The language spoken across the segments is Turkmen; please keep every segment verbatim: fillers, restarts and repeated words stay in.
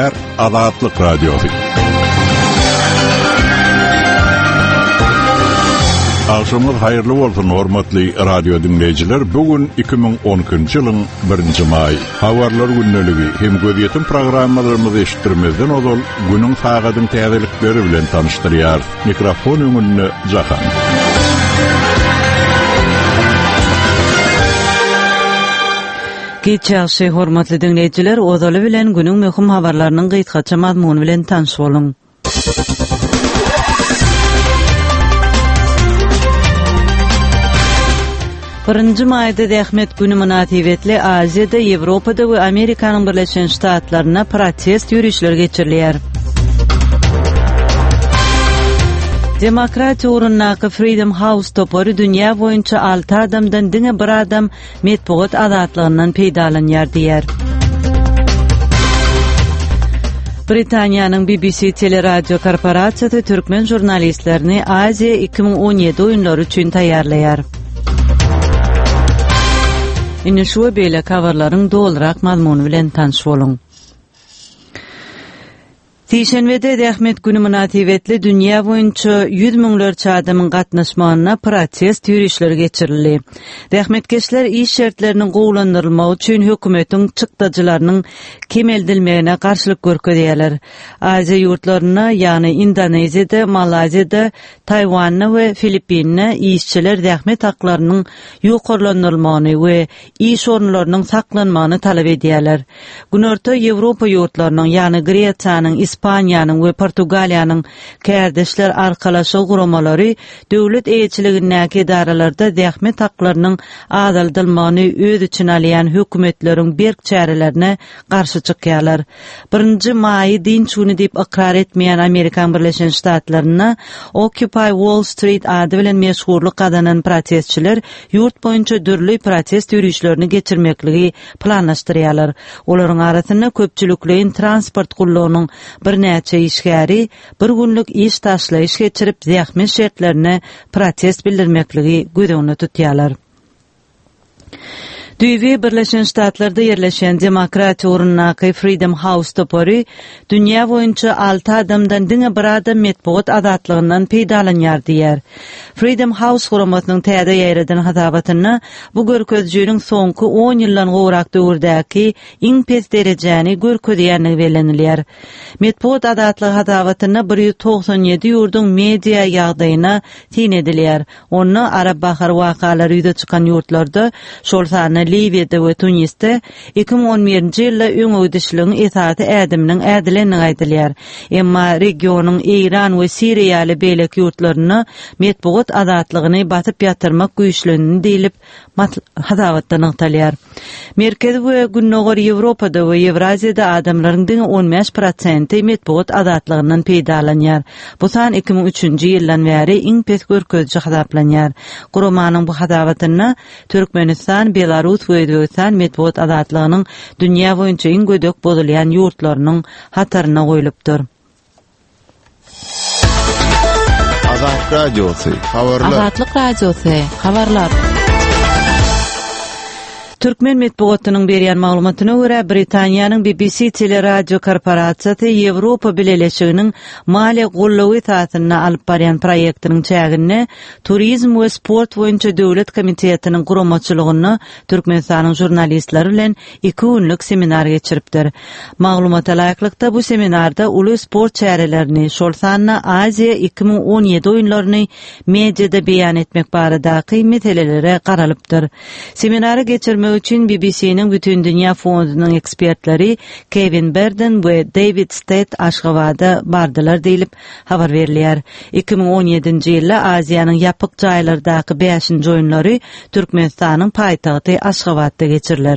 Dünler Azatlyk Radiosu. Akşamlar hayırlı bolsun hormatly radio dinleyijiler. Bugün iki bin on üçünji ýylyň birinji may. Habarlar günneligi hem göziýetim programmalarymyzy eşitdirmezden ozal günüň sagadyň täzelikleri bilen tanıştyrýar. Mikrofon öňünde Jahan. Geçäşi hormatly dinleyijiler, ozaly bilen günüň möhüm habarlarynyň gytgaça mazmuny bilen tanış boluň. Birinji maýda Dähmet güni münasibetli Aziýada, Ýewropada we Amerikanyň Birleşen Ştatlaryna protest ýürüşleri geçirilýär. Demokratiýa urunnaky Freedom House topory dünýä boýunça alty adamdan diňe bir adam metbuat azatlygynyň peýdalanýar diýär. Britaniýanyň B B C teleradio korporasiýasy türkmen jurnalistlerini Aziýa iki bin on ýedi oýunlary üçin taýýarlaýar. Ine şu beýle kawarlaryň dolrak mazmuny bilen tanış boluň. Tişenbede Dähmet güni münasibetli dünýä boýunça ýüz miňlerçe adamyň gatnaşmagyna protest ýürüşleri geçirildi. Dähmetkeşler iş şertleriniň gowlandyrylmagy üçin hökümetiň çykdagylarynyň kemeldilmegine garşylyk görkezýärler. Aziýa ýurtlaryna, ýani Indoneziýada, Malaziýada, Taýwanda we Filipinne işçiler Dähmet haklarynyň ýokarlandyrylmagyny we iş orunlarynyň saklanmagyny talap edýärler. Günorta Ýewropa ýurtlarynyň, ýani Gretsiýanyň, İspaniýanyň we Portugaliýanyň kärdeşler arkalaşa guramalary döwlet eýetçiligindäki edaralarda Dähmet haklarynyň azaldylmagyny öz için alýan hökümetleriň berk çärelerine garşy çykýarlar. birinji maý dinç güni diýip ikrar etmeýän Amerikan Birleşen Ştatlaryna Occupy Wall Street ady bilen meşhurlyk kazanyan protestçiler ýurt boýunça dürli protest ýürüşlerini geçirmekligi planlaşdyrýarlar. Olaryň arasynda köpçülikliň transport gullanyň bir näçe işgäri bir günlük iş taşlaýyş geçirip Dähmet şertlerine protest bildirmekligi gödegine tutýarlar. Düýbi Birleşen Ştatlarda ýerleşen Demokratiýa urunnaky Freedom House topory dünýä boýunça alty adamdan diňe bir adam metbuat azatlygynyň peýdalanýar diýär. Freedom House guramatynyň täze ýereden hatabatyna bu görkezjüniň soňky on ýyldan gowrak döwürdäki iň pes derejäni görkezýänligi belenilýär. Metbuat azatlygy hatabatyna bir ýüz togsan ýedi ýurdun media ýagdaýyna tin edilýär. Onu Arab Bahar wakalary ýüze çykan ýurtlarda, şol sany Libyada we Tunisde iki bin on birinji ýylda öňüdüşligiň esaty ädiminiň ädilenini aýdylýar. Emma regionyň Iran we Siriýaly beýleki ýurtlaryna metbuat azatlygyny batyp ýatyrmak güýçlenini diýilip hadabatdan ýagtalýar. Merkezi we günnäger Ýewropada we Ewraziýada adamlaryň diňe on beş prosenti metbuat azatlygynyň peýdalanýar. Bu san iki bin üçünji ýyldan bäri iň pes görkezji hadaplanýar. Guramanyň bu hadabatyna Türkmenistan, Belarus we Özbekistan metbuat azatlygynyň dünýä boýunça iň gödek bozulýan ýurtlarynyň hataryna goýulypdyr. Azat Radiosu, habarlar. Azatlyk Radiosu, habarlar. Türkmen metbuatynyň berýän maglumatyna görä Britaniýanyň B B C teleradio korporasiýasy Ýewropa Birleşiginiň maliýe gollawy taýyny alyp barýan proýektiniň çägine turizm we sport boýunça döwlet komitetiniň guramaçylygyny Türkmenistanyň jurnalistleri bilen iki günlük seminar geçiripdir. Maglumata laýyklykda bu seminarda uly sport çärelerini, şol sanna Aziýa iki bin on ýedi oýunlaryny mediada beýan etmek barada meselelere garalypdyr. Seminary geçirmek üçin B B C'niň bütün dünýä fondunyň ekspertleri Kevin Berden we David State Aşgabatda bardylar diýilip habar berilýär. iki bin on ýedinji ýylda Aziýanyň ýapyk jaýlardaky beşinji oýunlary Türkmenistanyň paýtagty Aşgabatda geçirilir.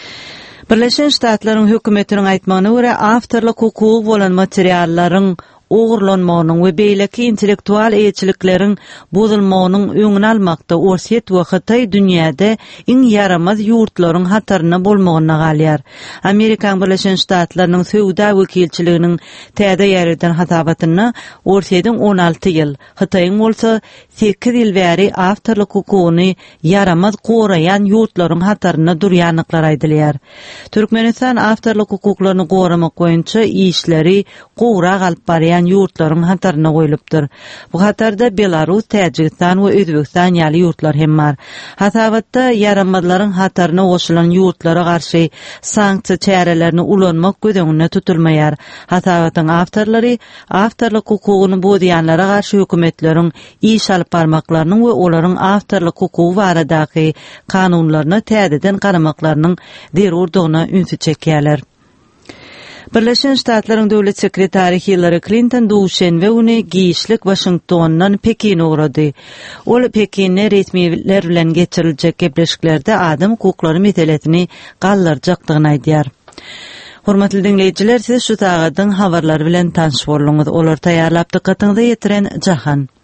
Birleşen Ştatlaryň hökümetiniň aýtmagyna görä awtorlyk hukugy bolan materiallaryň ogurlanmagynyň we beýleki intellektual eýçiliklerin bozulmagynyň öňüni almakda Orset we Hytaý dünýäde iň yaramaz ýurtlaryň hataryna bolmagyna galýar. Amerikan Birleşen Ştatlarynyň Söwda wekilçiliginiň täze ýerden hatabatyna Orsetyň on alty ýyl, Hytaýyň bolsa sekiz ýyl bäri awtorlyk hukugyny yaramaz goraýan ýurtlaryň hataryna durýanlyklar aýdylýar. Türkmenistan awtorlyk hukuklaryny goramak boýunça işleri gowrak alyp barýan ýurtlaryň hataryna goýulypdyr. Bu hatarda Belarus, Täjikistan we Özbekistan ýaly ýurtlar hem bar. Hatabatda yaramazlaryň hataryna goşulan ýurtlara garşy sanksiýa çärelerini ulanmak gödeňine tutulmaýar. Hatabatyň awtorlary awtorlyk hukugyny bozýanlara garşy hökümetleriň iş alyp barmaklarynyň we olaryň awtorlyk hukugy baradaky kanunlaryna täzeden garamaklarynyň derurdugyna ünsü çekýärler. Birleşen Ştatlaryň döwlet sekretary Hillary Clinton duşenbe güni giýişlik Washingtondan Pekine ugrady. Ol Pekine resmiler bilen geçiriljek gepleşiklerde adam hukuklary meseletini gallarjakdygyny aýdýar. Hormatly dinleýijiler, siz şu tagadyň habarlary bilen tanış bolýaňyz. Olar taýýarlap dykkatyňyzy ýetiren Jahan.